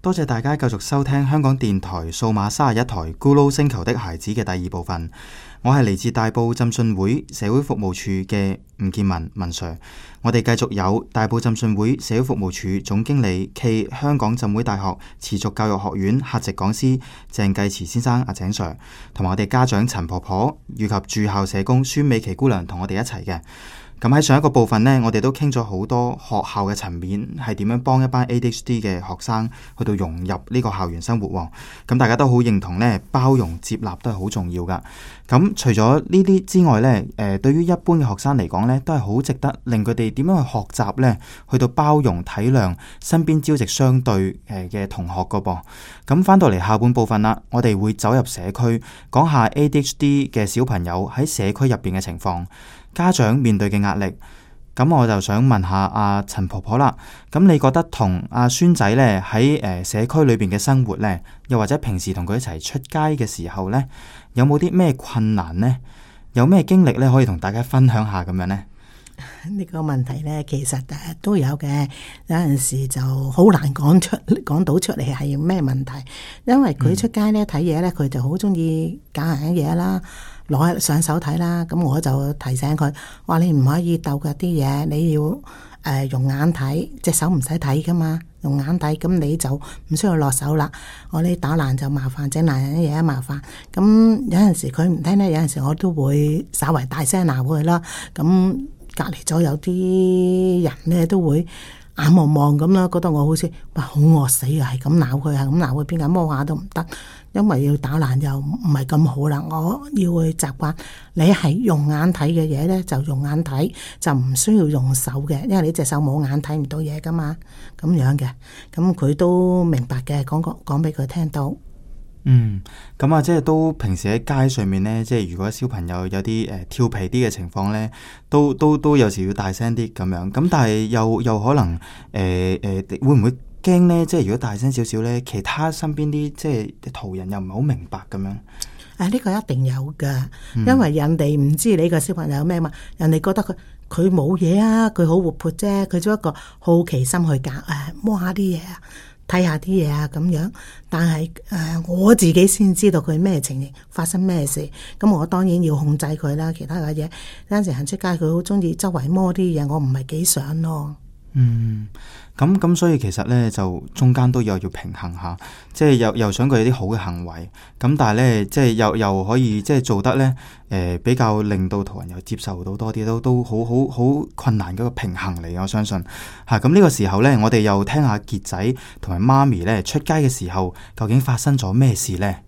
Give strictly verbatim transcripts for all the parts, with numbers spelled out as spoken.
多謝大家繼續收聽香港電台數碼三十一台《咕嚕星球的孩子》嘅第二部分。我係嚟自大埔浸信會社會服務處嘅吳建文文 Sir。我哋繼續有大埔浸信會社會服務處總經理暨香港浸會大學持續教育學院客席講師鄭繼慈先生阿鄭 Sir， 同埋我哋家長陳婆婆以及駐校社工孫美琪姑娘同我哋一齊嘅。咁喺上一個部分呢，我哋都傾咗好多學校嘅層面係點樣幫一班 A D H D 嘅學生去到融入呢個校園生活喎。咁大家都好認同呢，包容接納都係好重要噶。咁除咗呢啲之外呢，誒對於一般嘅學生嚟講呢，都係好值得令佢哋點樣去學習呢，去到包容體諒身邊朝夕相對誒嘅同學噶噃。咁翻到嚟下半部分啦，我哋會走入社區，講下 A D H D 嘅小朋友喺社區入邊嘅情況，家長面對嘅壓力。咁我就想問下阿陳婆婆啦，咁你覺得同阿孫仔呢喺誒社區裏邊嘅生活呢，又或者平時同佢一齊出街嘅時候呢，有冇啲咩困難呢？有咩經歷呢？可以同大家分享下咁樣呢？ 呢個問題呢，其實誒都有嘅，有陣時就好難講出講到出嚟係咩問題，因為佢出街呢睇嘢呢，佢就好中意揀人嘅嘢啦，攞上手睇啦，咁我就提醒佢話你唔可以鬥嘅啲嘢，你要誒、呃、用眼睇，隻手唔使睇噶嘛，用眼睇，咁你就唔需要落手啦。我哋打爛就麻煩，整爛人嘅嘢麻煩。咁有陣時佢唔聽呢，有陣時我都會稍為大聲鬧佢啦。咁隔離咗有啲人呢都會眼望望咁啦，覺得我好似哇好惡死啊，係咁鬧佢，係咁鬧佢，邊個摸下都唔得，因為要打爛又唔係咁好啦。我要去習慣，你係用眼睇嘅嘢呢，就用眼睇，就唔需要用手嘅，因為你隻手冇眼睇唔到嘢噶嘛，咁樣嘅。咁佢都明白嘅，講講講俾佢聽到。 嗯，咁啊，即係都平時喺街上面呢，即係如果小朋友有啲誒、呃、調皮啲嘅情況呢，都都都有時要大聲啲咁樣。咁但係又又可能誒誒、呃呃，會唔會驚呢？即係如果大聲少少呢，其他身邊啲即係途人又唔係好明白咁樣。 啊，呢個一定有噶，因為人哋唔知你個小朋友咩嘛，人哋覺得佢佢冇嘢啊，佢好活潑啫，佢做一個好奇心去搞誒摸下啲嘢啊。睇下啲嘢啊咁樣，但係誒、呃、我自己先知道佢咩情形，發生咩事，咁我當然要控制佢啦。其他嘅嘢，有陣時行出街佢好中意周圍摸啲嘢，我唔係幾想咯。 嗯，咁咁所以其實呢，就中間都有要平衡下，即係又又想佢有啲好嘅行為，咁但係呢，即係又又可以即係做得呢，誒、呃、比較令到途人又接受到多啲，都都好好好困難嘅一個平衡嚟，我相信吓。咁呢個時候呢，我哋又聽下傑仔同埋媽咪呢出街嘅時候，究竟發生咗咩事呢？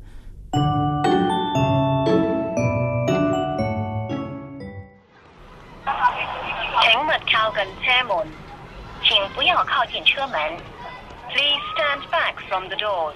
請勿靠近車門。請不要靠近車門。Please stand back from the doors。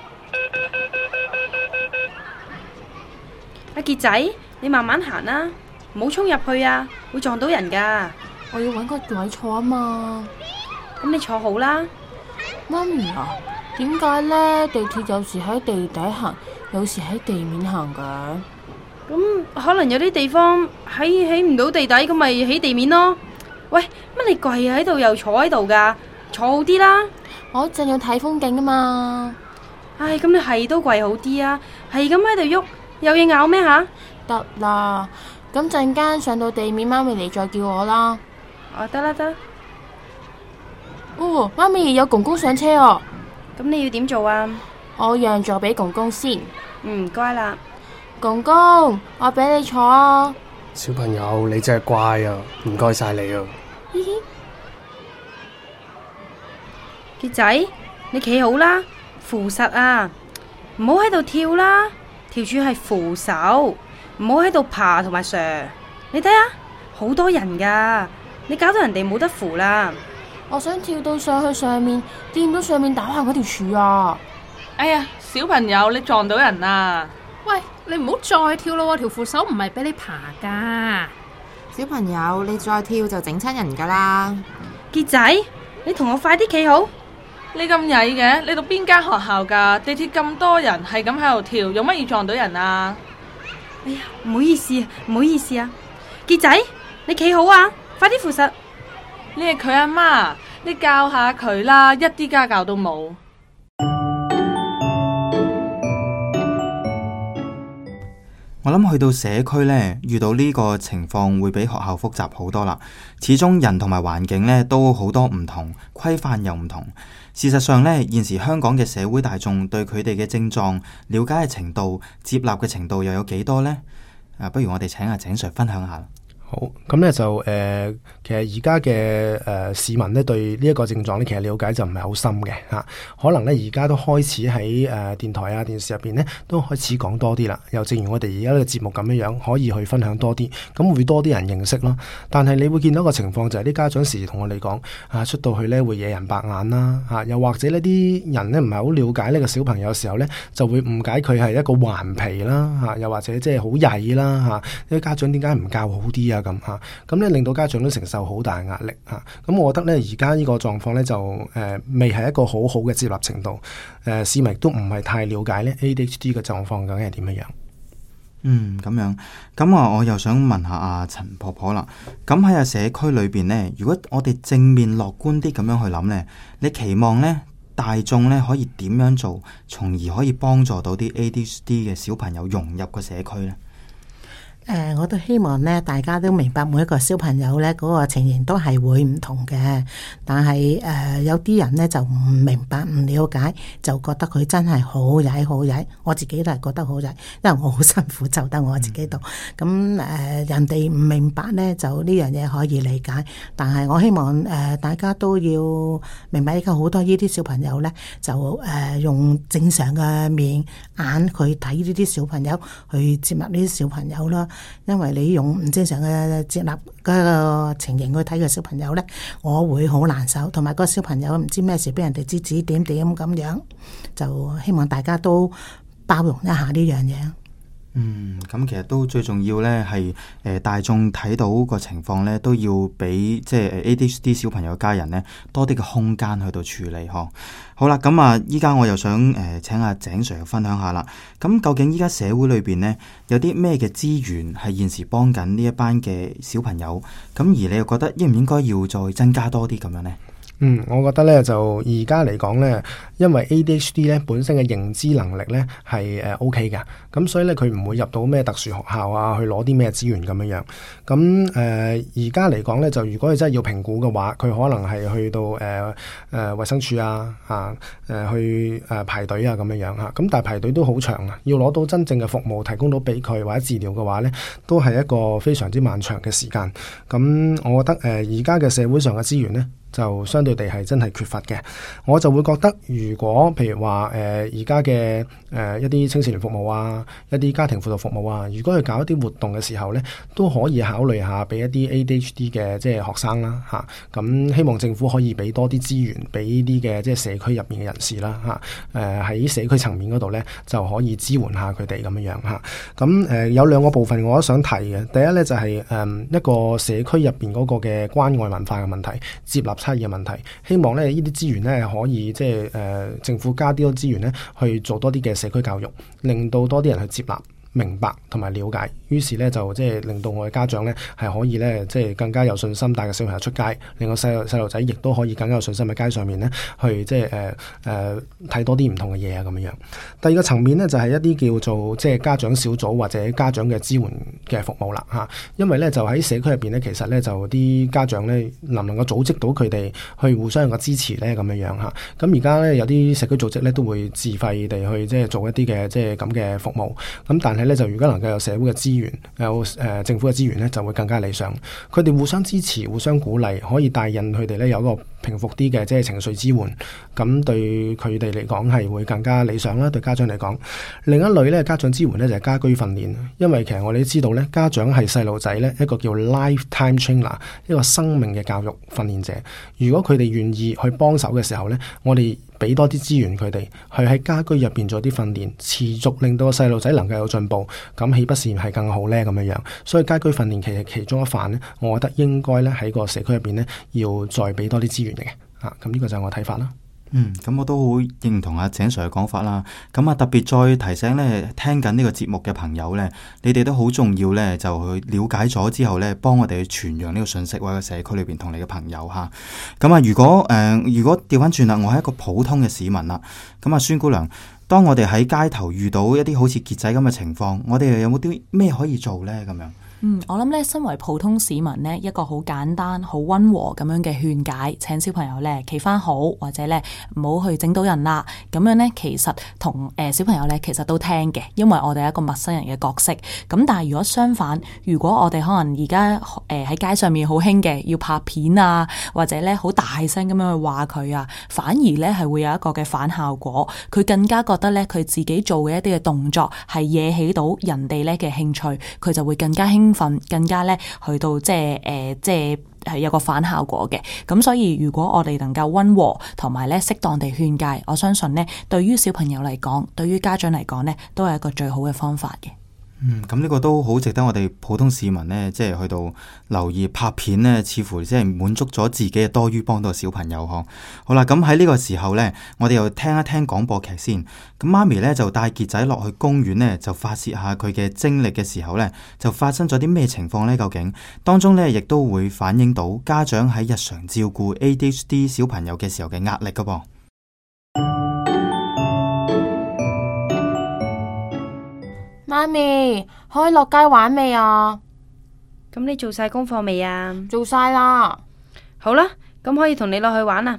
阿傑仔，你慢慢行啦，唔好衝入去啊，會撞到人噶。 我要搵個位坐啊嘛。 咁你坐好啦。 媽咪啊，點解呢？地鐵有時喺地底行，有時喺地面行噶？ 咁可能有啲地方喺起唔到地底，咁咪起地面咯。喂，乜你跪喺度又坐喺度噶？坐好啲啦！ 我淨要睇風景啊嘛。 唉，咁你係都跪好啲啊！係咁喺度喐，有嘢咬咩吓？ 得啦，咁陣間上到地面，媽咪你再叫我啦。 哦，得啦得。 哦，媽咪有公公上車哦。 咁你要點做啊？ 我讓座俾公公先。 唔該啦。 公公，我俾你坐啊。 小朋友，你真係乖啊，唔該晒你啊。 嘻嘻， 傑仔，你企好啦，扶實啊，唔好喺度跳啦，條柱係扶手，唔好喺度爬同埋上。你睇下，好多人噶，你搞到人哋冇得扶啦。 我想跳到上去上面，掂到上面打橫嗰條柱啊！ 哎呀，小朋友，你撞到人啦！ 喂，你唔好再跳咯，條扶手唔係俾你爬噶。 小朋友，你再跳就整親人噶啦。 傑仔，你同我快啲企好。 你咁曳嘅，你讀邊間學校噶？地鐵咁多人，係咁喺度跳，有乜要撞到人啊？ 哎呀，唔好意思，唔好意思啊。傑仔，你企好啊，快啲扶實。 你係佢阿媽，你教下佢啦，一啲家教都冇。 我諗去到社區呢，遇到呢個情況會比學校複雜好多啦。始終人同埋環境呢都好多唔同，規範又唔同。事實上呢，現時香港嘅社會大眾對佢哋嘅症狀了解嘅程度、接納嘅程度又有幾多呢？啊，不如我哋請阿井 Sir 分享下。 好，咁咧就誒、呃，其實而家嘅誒市民咧對呢一個症狀咧，其實了解就唔係好深嘅嚇、啊。可能咧而家都開始喺誒、呃、電台啊、電視入邊咧都開始講多啲啦。又正如我哋而家呢個節目咁樣樣，可以去分享多啲，咁會多啲人認識咯。但係你會見到一個情況就係、是、啲家長時同我哋講啊，出到去咧會惹人白眼啦嚇、啊，又或者呢啲人咧唔係好了解呢個小朋友嘅時候咧，就會誤解佢係一個頑皮啦嚇、啊，又或者即係好曳啦嚇。啲、啊、家長點解唔教好啲啊？咁嚇，咁咧令到家長都承受好大壓力嚇。咁、啊、我覺得咧而家呢個狀況咧就誒、呃、未係一個好好嘅接納程度。誒、呃、市民都唔係太了解咧 A D H D 嘅狀況究竟係點樣樣。 嗯，咁樣，咁啊，我又想問下阿陳婆婆啦。咁喺啊社區裏邊呢，如果我哋正面樂觀啲咁樣去諗呢，你期望呢大眾呢可以點樣做，從而可以幫助到啲 A D H D 嘅小朋友融入個社區呢？ 誒、呃，我都希望咧，大家都明白每一個小朋友咧嗰、那個情形都係會唔同嘅。但係誒、呃，有啲人咧就唔明白、唔了解，就覺得佢真係好曳、好曳。我自己都係覺得好曳，因為我好辛苦就得我自己度。咁誒、呃，人哋唔明白咧，就呢樣嘢可以理解。但係我希望誒、呃，大家都要明白，而家好多呢啲小朋友咧，就誒、呃、用正常嘅面眼去睇呢啲小朋友，去接納呢啲小朋友啦。因為你用唔正常嘅接納嗰個情形去睇個小朋友咧，我會好難受，同埋個小朋友唔知咩事俾人哋指指點點咁樣，就希望大家都包容一下呢樣嘢。 嗯，咁其實都最重要呢係誒大眾睇到個情況呢，都要俾即係 A D H D 小朋友家人呢多啲嘅空間去到處理呵。好啦，咁啊，依家我又想誒、呃、請阿井 Sir 分享下啦。咁究竟依家社會裏邊呢，有啲咩嘅資源係現時幫緊呢一班嘅小朋友？咁而你又覺得應唔應該要再增加多啲咁樣呢？ 嗯，我覺得咧就而家嚟講咧，因為 A D H D 咧本身嘅認知能力咧係誒 O K 嘅，咁所以咧佢唔會入到咩特殊學校啊，去攞啲咩資源咁樣樣。咁誒而家嚟講咧，就如果佢真係要評估嘅話，佢可能係去到誒誒衛生署啊，啊誒、呃、去誒、呃、排隊啊咁樣樣嚇。咁但係排隊都好長啊，要攞到真正嘅服務提供到俾佢或者治療嘅話咧，都係一個非常之漫長嘅時間。咁我覺得誒而家嘅社會上嘅資源咧，就相對地係真係缺乏嘅。我就會覺得，如果譬如話誒而家嘅誒一啲青少年服務啊，一啲家庭輔導服務啊，如果去搞一啲活動嘅時候呢，都可以考慮下俾一啲 A D H D 嘅即係學生啦嚇。咁、啊、希望政府可以俾多啲資源俾啲嘅即係社區入面嘅人士啦嚇。誒、啊、喺社區層面嗰度呢，就可以支援下佢哋咁樣樣嚇。咁、啊、誒、呃、有兩個部分我都想提嘅。第一呢，就係、是、誒、嗯、一個社區入邊嗰個嘅關愛文化嘅問題，接納差異嘅問題，希望咧呢啲資源咧可以即係誒政府加啲多資源咧去做多啲嘅社區教育，令到多啲人去接納、明白同埋了解，於是咧就即係令到我嘅家長咧係可以咧即係更加有信心帶個小朋友出街，令個細路細路仔亦都可以更加有信心喺街上面咧去即係誒誒睇多啲唔同嘅嘢啊咁樣樣。第二個層面咧就係、是、一啲叫做即係家長小組或者家長嘅支援嘅服務啦嚇，因為咧就喺社區入邊咧，其實咧就啲家長咧能唔能夠組織到佢哋去互相嘅支持咧咁樣樣嚇。咁而家咧有啲社區組織咧都會自費地去即係做一啲嘅即係咁嘅服務，咁但係咧就如果能夠有社會嘅資源，有誒、呃、政府嘅資源咧，就會更加理想。佢哋互相支持、互相鼓勵，可以帶引佢哋咧有一個平復啲嘅即係情緒支援，咁對佢哋嚟講係會更加理想啦。對家長嚟講，另一類咧家長支援咧就係家居訓練，因為其實我哋都知道咧，家長係細路仔咧一個叫 lifetime trainer，一個生命嘅教育訓練者。如果佢哋願意去幫手嘅時候咧，我哋俾多啲資源佢哋，去喺家居入邊做啲訓練，持續令到個細路仔能夠有進步，咁豈不是係更好呢？咁樣樣，所以家居訓練其實其中一範呢，我覺得應該咧喺個社區入邊呢，要再俾多啲資源嘅，啊，咁呢個就係我睇法啦。 嗯，咁我都好認同阿井 Sir 嘅講法啦。咁啊，特別再提醒呢，聽緊呢個節目嘅朋友呢，你哋都好重要呢，就去了解咗之後呢，幫我哋去傳揚呢個信息，或者社區裏邊同你嘅朋友吓。咁啊，如果誒、呃，如果調翻轉啦，我係一個普通嘅市民啦。咁啊，孫姑娘，當我哋喺街頭遇到一啲好似傑仔咁嘅情況，我哋又有冇啲咩可以做呢？咁樣？ 嗯，我諗咧，身為普通市民呢，一個好簡單、好溫和咁樣嘅勸解，請小朋友咧企翻好，或者咧唔好去整到人啦。咁樣咧，其實同誒、呃、小朋友咧，其實都聽嘅，因為我哋係一個陌生人嘅角色。咁但係如果相反，如果我哋可能而家誒喺街上面好興嘅，要拍片啊，或者咧好大聲咁樣去話佢啊，反而咧係會有一個嘅反效果。佢更加覺得咧，佢自己做嘅一啲嘅動作係惹起到人哋咧嘅興趣，佢就會更加興奮，更加咧去到即係誒，即係係有個反效果嘅。咁所以如果我哋能夠溫和同埋咧適當地勸誡，我相信呢對於小朋友嚟講，對於家長嚟講呢都係一個最好嘅方法嘅。 嗯，咁呢個都好值得我哋普通市民呢，即係去到留意拍片呢，似乎即係滿足咗自己嘅多於幫到小朋友嗬。好啦，咁喺呢個時候呢，我哋又聽一聽廣播劇先。咁媽咪呢，就帶傑仔落去公園呢，就發洩下佢嘅精力嘅時候呢，就發生咗啲咩情況呢？究竟當中呢，亦都會反映到家長喺日常照顧 A D H D 小朋友嘅時候嘅壓力噶噃。 媽咪，可以落街玩未啊？ 咁你做晒功課未啊？ 做晒啦。 好啦，咁可以同你落去玩啦。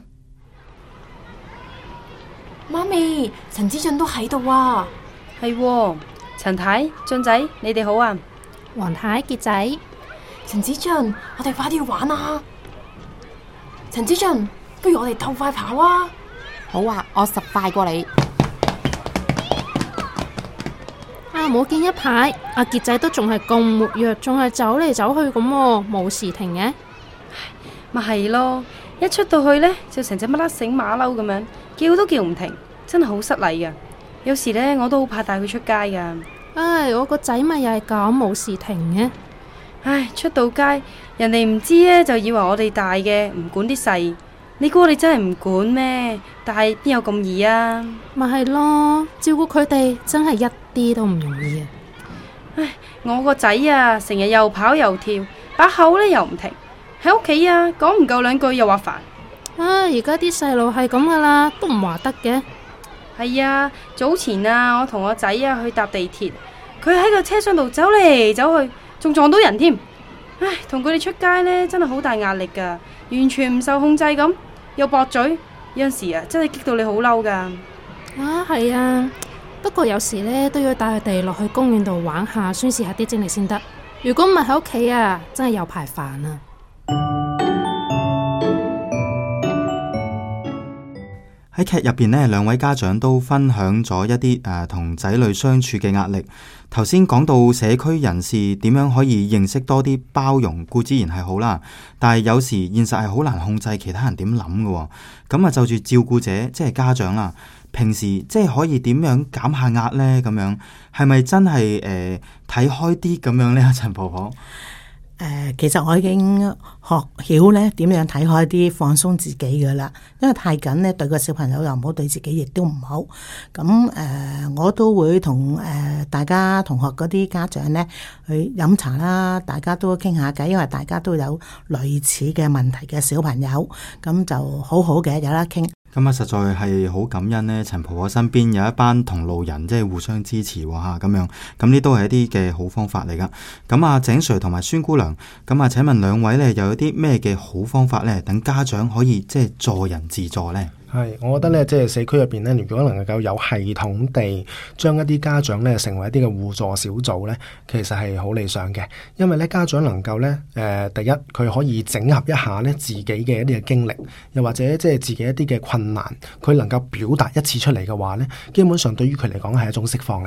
媽咪，陳子俊都喺度啊。 係喎，陳太、俊仔，你哋好啊。 黃太、傑仔， 陳子俊，我哋快啲去玩啊！陳子俊，不如我哋鬥快跑啊！好啊，我十快過你。 啊！冇見一排，阿傑仔都仲係咁活躍，仲係走嚟走去咁，冇時停嘅。 咪係咯，一出到去呢，就成隻乜甩繩馬騮咁樣，叫都叫唔停，真係好失禮噶。有時呢，我都好怕帶佢出街噶。 唉，我個仔咪又係咁冇時停嘅。 唉，出到街，人哋唔知呢，就以為我哋大嘅唔管啲細。你估我哋真係唔管咩？但係邊有咁易啊？ 咪係咯，照顧佢哋真係一啲都唔容易啊！ 唉，我個仔啊，成日又跑又跳，把口呢又唔停，喺屋企啊講唔夠兩句又話煩。 啊，而家啲細路係咁噶啦，都唔話得嘅。 係啊，早前啊，我同我仔啊去搭地鐵，佢喺個車廂度走嚟走去，仲撞到人添。唉，同佢哋出街呢，真係好大壓力噶，完全唔受控制咁。又駁嘴，有陣時啊，真係激到你好嬲噶。 啊，係啊，不過有時呢，都要帶佢哋落去公園度玩下，宣泄下啲精力先得。如果唔係喺屋企啊，真係有排煩啊。 喺劇入邊呢，兩位家長都分享咗一啲誒同仔女相處嘅壓力。頭先講到社區人士點樣可以認識多啲包容，固之然係好啦，但係有時現實係好難控制其他人點諗嘅。咁啊，就住照顧者即係家長啦，平時即係可以點樣減下壓呢？咁樣係咪真係誒睇開啲咁樣呢？陳婆婆。 誒、呃，其實我已經學曉咧點樣睇開啲，放鬆自己噶啦。因為太緊咧，對個小朋友又唔好，對自己亦都唔好。咁誒、呃，我都會同誒、呃、大家同學嗰啲家長咧去飲茶啦，大家都傾下偈，因為大家都有類似嘅問題嘅小朋友，咁就好好嘅，有得傾。 咁啊，實在係好感恩呢，陳婆婆身邊有一班同路人，即係互相支持吓咁樣。咁呢都係一啲嘅好方法嚟噶。咁啊，井 Sir 同埋孫姑娘，咁啊，請問兩位呢，又有啲咩嘅好方法呢？等家長可以即係助人自助呢？ 係，我覺得咧，即係社區入邊咧，如果能夠有系統地將一啲家長咧成為一啲嘅互助小組咧，其實係好理想嘅。因為咧，家長能夠咧，誒、呃，第一佢可以整合一下咧自己嘅一啲嘅經歷，又或者即係自己一啲嘅困難，佢能夠表達一次出嚟嘅話咧，基本上對於佢嚟講係一種釋放嚟嘅。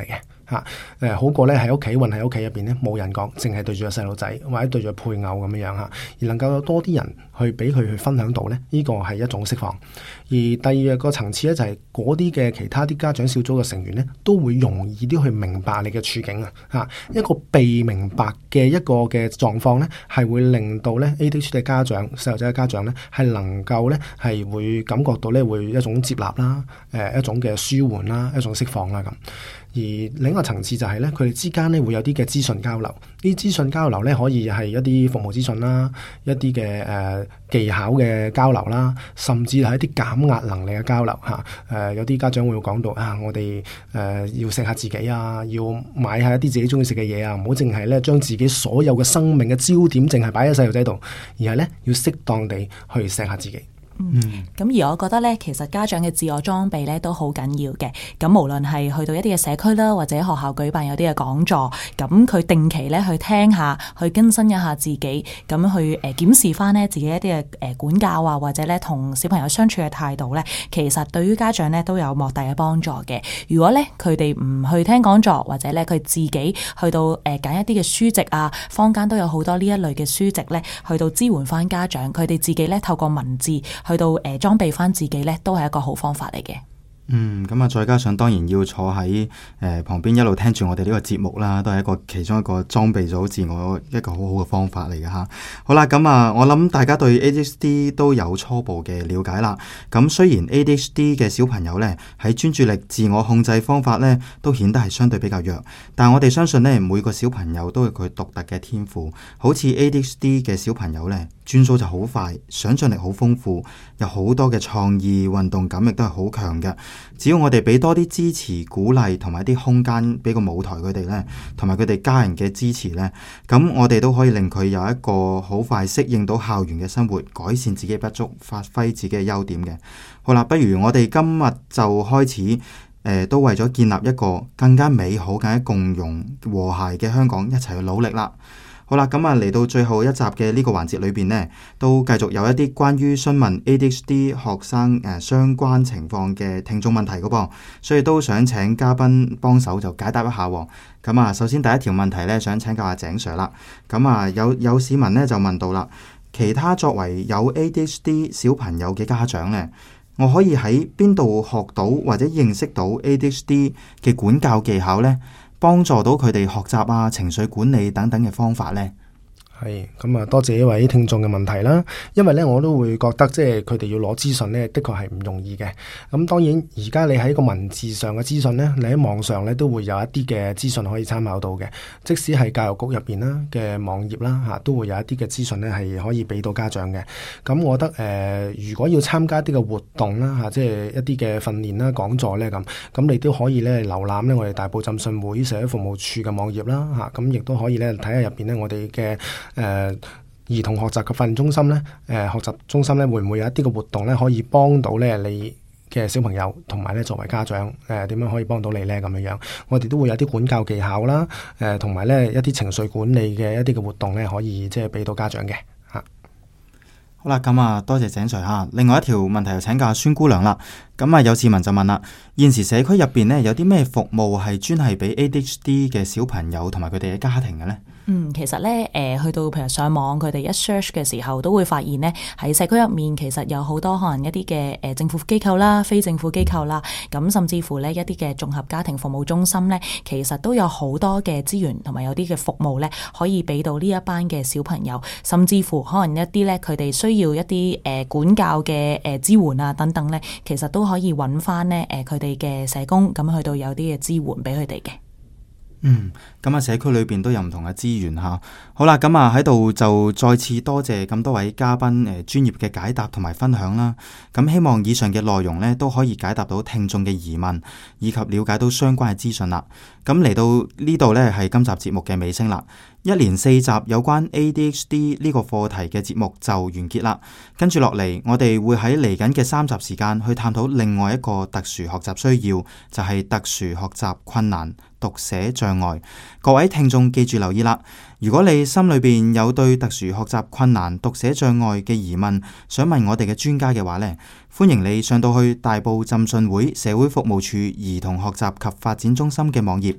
嚇，誒好過咧喺屋企韞喺屋企入邊咧冇人講，淨係對住個細路仔或者對住配偶咁樣樣嚇，而能夠有多啲人去俾佢去分享到咧，呢個係一種釋放。而第二個層次咧就係嗰啲嘅其他啲家長小組嘅成員咧，都會容易啲去明白你嘅處境啊嚇，一個被明白嘅一個嘅狀況咧，係會令到咧 A D H D 嘅家長、細路仔嘅家長咧，係能夠咧係會感覺到咧會一種接納啦，誒一種嘅舒緩啦，一種釋放啦咁。而另一個層次就係咧，佢哋之間咧會有啲嘅資訊交流，呢啲資訊交流咧可以係一啲服務資訊啦，一啲嘅誒技巧嘅交流啦，甚至係一啲減壓能力嘅交流嚇。誒、呃、有啲家長會講到啊，我哋誒、呃、要錫下自己啊，要買下一啲自己中意食嘅嘢啊，唔好淨係咧將自己所有嘅生命嘅焦點淨係擺喺細路仔度，而係咧要適當地去錫下自己。 嗯，咁而我覺得咧，其實家長嘅自我裝備咧都好緊要嘅。咁無論係去到一啲嘅社區啦，或者學校舉辦有啲嘅講座，咁佢定期咧去聽下，去更新一下自己，咁去誒檢視翻呢自己一啲嘅誒管教啊，或者咧同小朋友相處嘅態度咧，其實對於家長咧都有莫大嘅幫助嘅。如果咧佢哋唔去聽講座，或者咧佢自己去到誒揀一啲嘅書籍啊，坊間都有好多呢一類嘅書籍咧，去到支援翻家長，佢哋自己咧透過文字。去到誒裝備翻自己咧，都係一個好方法嚟嘅。 嗯，咁啊，再加上當然要坐喺誒、呃、旁邊一路聽住我哋呢個節目啦，都係一個其中一個裝備咗自我一個好好嘅方法嚟嘅吓。好啦，咁啊，我諗大家對 A D H D 都有初步嘅了解啦。咁雖然 A D H D 嘅小朋友呢，喺專注力、自我控制方法呢，都顯得係相對比較弱，但我哋相信呢，每個小朋友都有佢獨特嘅天賦。好似 A D H D 嘅小朋友呢，轉數就好快，想象力好豐富，有好多嘅創意，運動感亦都係好強嘅。只要我哋俾多啲支持、鼓勵同埋一啲空間，俾個舞台佢哋呢，同埋佢哋家人嘅支持呢，咁我哋都可以令佢有一個好快適應到校園嘅生活，改善自己不足，發揮自己嘅優點嘅。好啦，不如我哋今日就開始，呃、都為咗建立一個更加美好、更加共融和諧嘅香港，一齊去努力啦。好啦，咁啊嚟到最後一集嘅呢個環節裏邊呢，都繼續有一啲關於詢問 A D H D 學生誒、呃、相關情況嘅聽眾問題嘅噃，所以都想請嘉賓幫手就解答一下。咁啊，首先第一條問題呢，想請教下井 Sir 啦。咁啊，有有市民呢就問到啦，其他作為有 A D H D 小朋友嘅家長呢，我可以喺邊度學到或者認識到 A D H D 嘅管教技巧呢？幫助到佢哋學習啊、情緒管理等等嘅方法呢？ 係咁啊，多謝呢位聽眾嘅問題啦。因為咧，我都會覺得即係佢哋要攞資訊咧，的確係唔容易嘅。咁當然，而家你喺個文字上嘅資訊咧，你喺網上咧都會有一啲嘅資訊可以參考到嘅。即使係教育局入邊啦嘅網頁啦嚇，都會有一啲嘅資訊咧係可以俾到家長嘅。咁我覺得誒、呃，如果要參加啲嘅活動啦嚇，即係一啲嘅訓練啦、講座咧咁，咁你都可以咧瀏覽咧我哋大埔浸信會社會服務處嘅網頁啦嚇，咁亦都可以咧睇下入邊咧我哋嘅。誒、呃、兒童學習嘅訓練中心咧，誒、呃、學習中心咧，會唔會有一啲嘅活動咧，可以幫到咧你嘅小朋友，同埋咧作為家長，誒、呃、點樣可以幫到你咧咁樣樣？我哋都會有啲管教技巧啦，誒同埋咧一啲情緒管理嘅一啲嘅活動咧，可以即係俾到家長嘅嚇。 好啦，咁啊，多謝井 Sir 嚇。另外一條問題就請教孫姑娘啦。咁啊，有市民就問啦，現時社區入邊呢，有啲咩服務係專係俾 A D H D 嘅小朋友同埋佢哋嘅家庭嘅呢？ 嗯，其實咧，誒、呃，去到譬如上網，佢哋一 search 嘅時候，都會發現呢，喺社區入面，其實有好多可能一啲嘅誒政府機構啦、非政府機構啦，咁甚至乎呢，一啲嘅綜合家庭服務中心呢，其實都有好多嘅資源同埋有啲嘅服務呢，可以俾到呢一班嘅小朋友，甚至乎可能一啲呢，佢哋需要一啲誒、呃、管教嘅誒、呃、支援啊等等呢，其實都可以揾翻呢誒佢哋嘅社工，咁去到有啲嘅支援俾佢哋嘅。 嗯，咁啊，社區裏邊都有唔同嘅資源吓。好啦，咁啊喺度就再次多謝咁多位嘉賓誒專業嘅解答同埋分享啦。咁希望以上嘅內容呢都可以解答到聽眾嘅疑問，以及了解到相關嘅資訊啦。咁嚟到呢度呢係今集節目嘅尾聲啦。一連四集有關 A D H D 呢個課題嘅節目就完結啦。跟住落嚟，我哋會喺嚟緊嘅三集時間去探討另外一個特殊學習需要，就係特殊學習困難讀寫障礙。各位聽眾記住留意啦。如果你心裏邊有對特殊學習困難讀寫障礙嘅疑問，想問我哋嘅專家嘅話呢，歡迎你上到去大埔浸信會社會服務處兒童學習及發展中心嘅網頁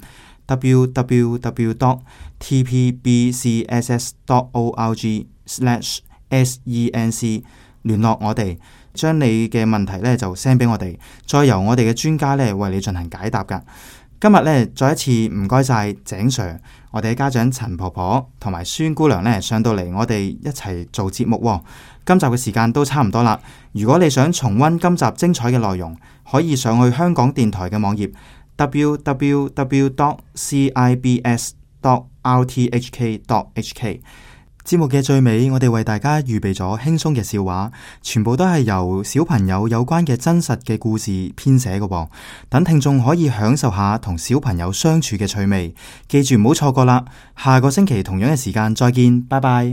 w w w dot t p b c s s dot org slash s e n c 聯絡我哋，將你嘅問題呢就 send 俾我哋，再由我哋嘅專家呢為你進行解答㗎。今日呢，再一次唔該晒井 Sir， 我哋嘅家長陳婆婆同埋孫姑娘呢上到嚟，我哋一齊做節目喎。今集嘅時間都差唔多啦。如果你想重溫今集精彩嘅內容，可以上去香港電台嘅網頁 w w w dot c i b s dot r t h k dot h k。節目嘅最尾，我哋為大家預備咗輕鬆嘅笑話，全部都係由小朋友有關嘅真實嘅故事編寫嘅喎，等聽眾可以享受下同小朋友相處嘅趣味。記住唔好錯過啦！下個星期同樣嘅時間再見，拜拜。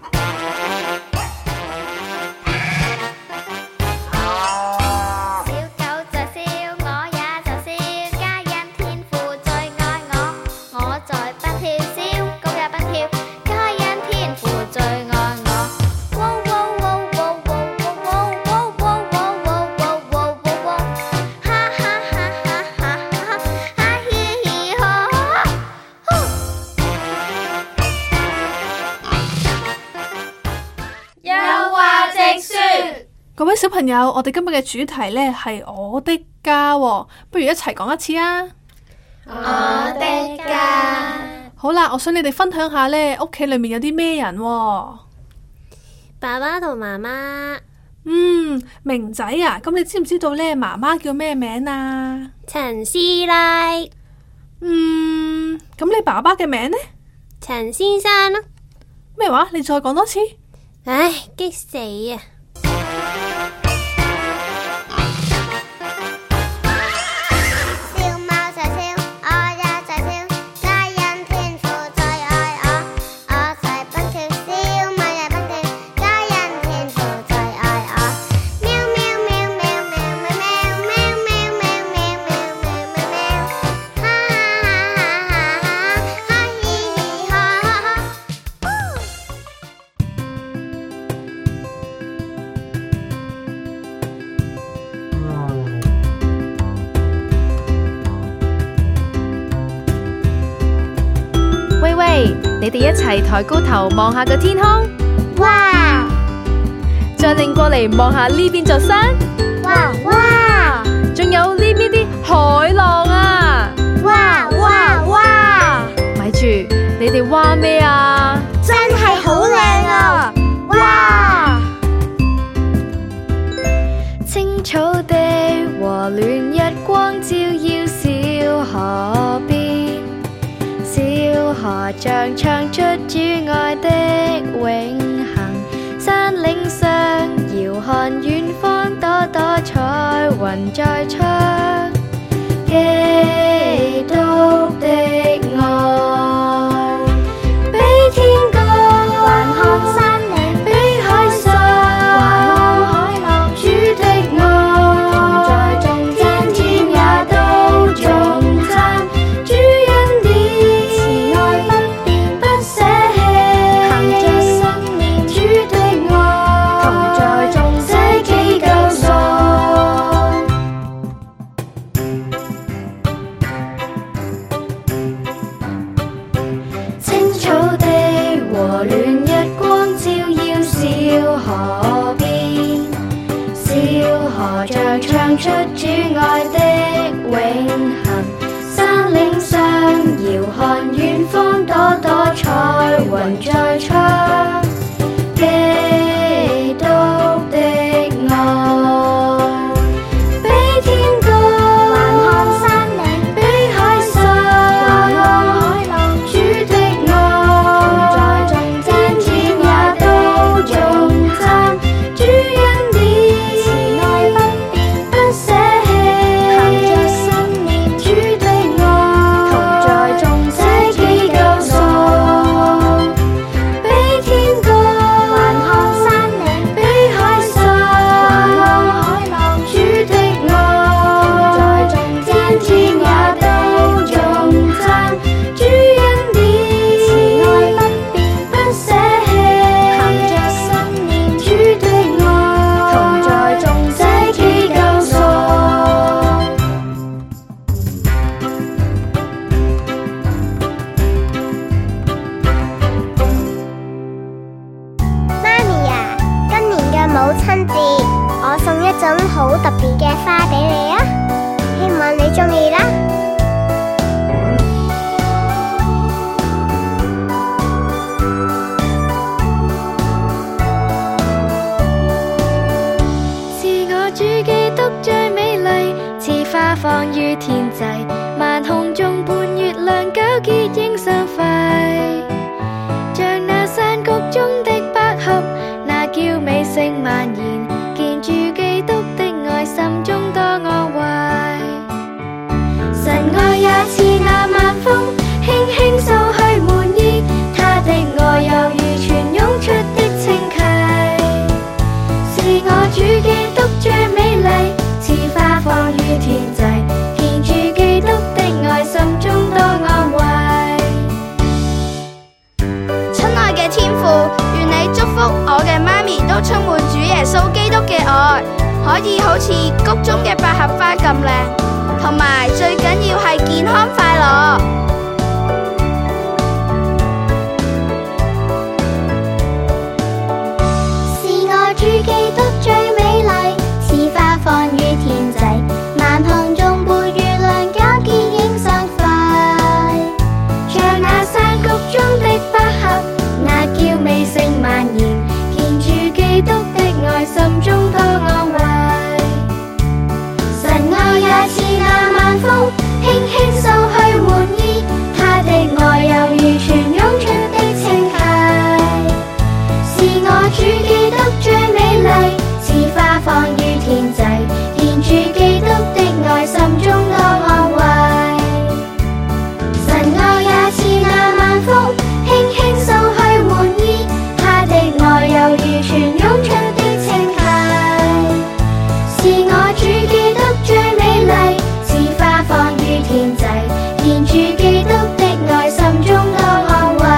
各位小朋友，我哋今日嘅主題呢係我的家喎，不如一齊講一次啊！ 我的家。 好啦，我想你哋分享下呢屋企裏面有啲咩人喎？ 爸爸同媽媽。 嗯，明仔啊，咁你知唔知道呢媽媽叫咩名啊？ 陳師奶。 嗯，咁你爸爸嘅名呢？ 陳先生咯。 咩話？你再講多次。 唉，激死啊！ 你哋一齊抬高頭望下個天空， 哇！ 再擰過嚟望下呢邊座山， 哇哇！ 仲有呢邊啲海浪啊， 哇哇哇！ 咪住，你哋哇咩啊？ 真係好靚啊！哇！ 青草地和暖日光照耀小河邊，小河像唱出主愛的永恆。山嶺上遙看遠方，朵朵彩雲在唱，基督的愛。比天高，還看山嶺；比海上，還看海浪。主的愛同在眾天，天也都頌讚。主恩典慈愛不變，不捨棄，行着信念。主的愛同在眾捨己救贖。青草地和暖日光照耀小河邊，小河像唱出主愛的永恆。山嶺上遙看遠方，朵朵彩雲在唱，基督的愛。比天高，還看山嶺；比海上，還看海浪。主的愛同在眾天，天也都頌讚。主恩典慈愛不變，不捨棄，行着信念。主的愛同在眾捨己救贖。比天帶俾你啊，希望你鍾意啦。 主基督最美麗，似花放於天際，萬空中伴月亮皎潔映相輝，像那山谷中的百合，那嬌美聲蔓延，見主基督的愛，心中多安慰。神愛也似那晚風，輕輕掃去滿意，他的愛猶如泉湧出的清溪，是我主基督最美麗，似花放於天際，見主基督的愛，心中多安慰。親愛嘅天父，願你祝福我嘅媽咪都充滿主耶穌基督嘅愛，可以好似谷中嘅百合花咁靚，同埋最緊要係健康快樂。 是我主基督最美麗，似花放於天際，萬空中伴月亮皎潔映相輝， 像那山谷中的百合，那嬌美聲蔓延，見主基督的愛，心中多安慰。神愛也似那晚風，輕輕掃去滿意，他的愛猶如泉湧出的清溪，是我主基督最美麗，似花放於天際，見主基督的愛，心中多安慰。神愛也似那晚風，輕輕掃去滿意，他的愛猶如泉湧出的清溪，是我主基督最美麗，似花放於天際，見主基督的愛，心中多安慰。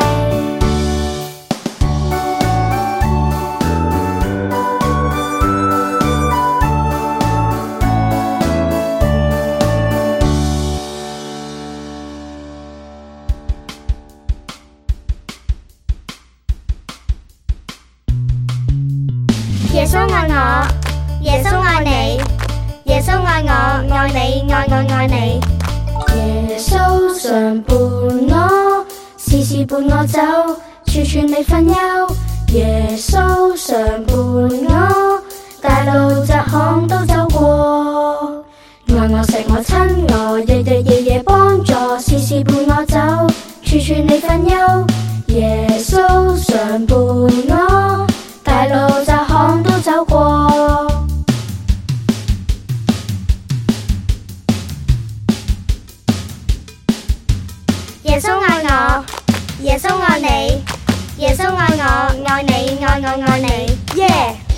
耶穌愛我，耶穌愛你，耶穌愛我，愛你，愛我愛你。 耶穌常伴我，時時伴我走，處處你分憂。耶穌常伴我，大路窄巷都走過，愛我錫我親我，日日夜夜幫助，時時伴我走，處處你分憂。耶穌常伴我，大路窄巷都走過。 耶穌愛我，耶穌愛你，耶穌愛我，愛你，愛我愛你。耶！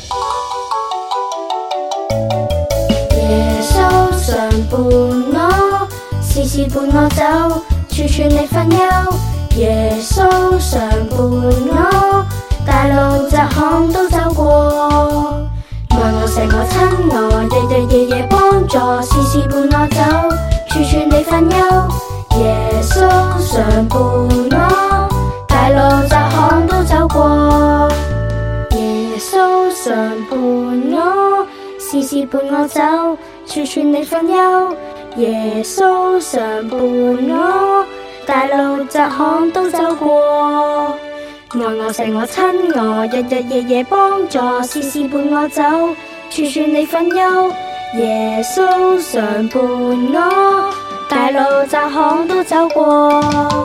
耶穌常伴我，時時伴我走，處處你分憂。耶穌常伴我，大路窄巷都走過，愛我錫我親我，日日夜夜幫助，時時伴我走，處處你分憂。耶穌常伴我，大路窄巷都走過，耶穌常伴我，時時伴我走，處處你分憂。耶穌常伴我，大路窄巷都走過，愛我錫我親我，日日夜夜幫助，時時伴我走，處處你分憂。耶穌常伴我，大路窄巷都走過，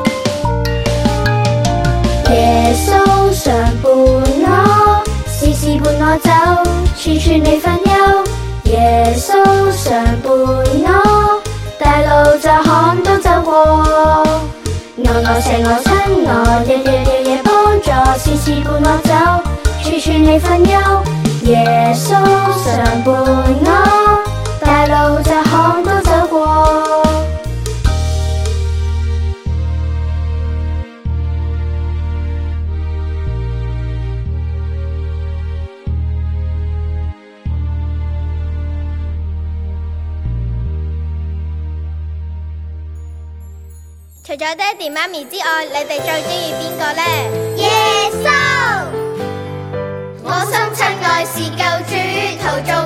耶穌常伴我，時時伴我走，處處你分憂。耶穌常伴我，大路窄巷都走過，愛我錫我親我，日日夜夜幫助，時時伴我走，處處你分憂。耶穌常伴我，大路窄巷都走過。 除咗爹哋媽咪之外，你哋最中意邊個呢？耶穌！我心親愛是救主，陶造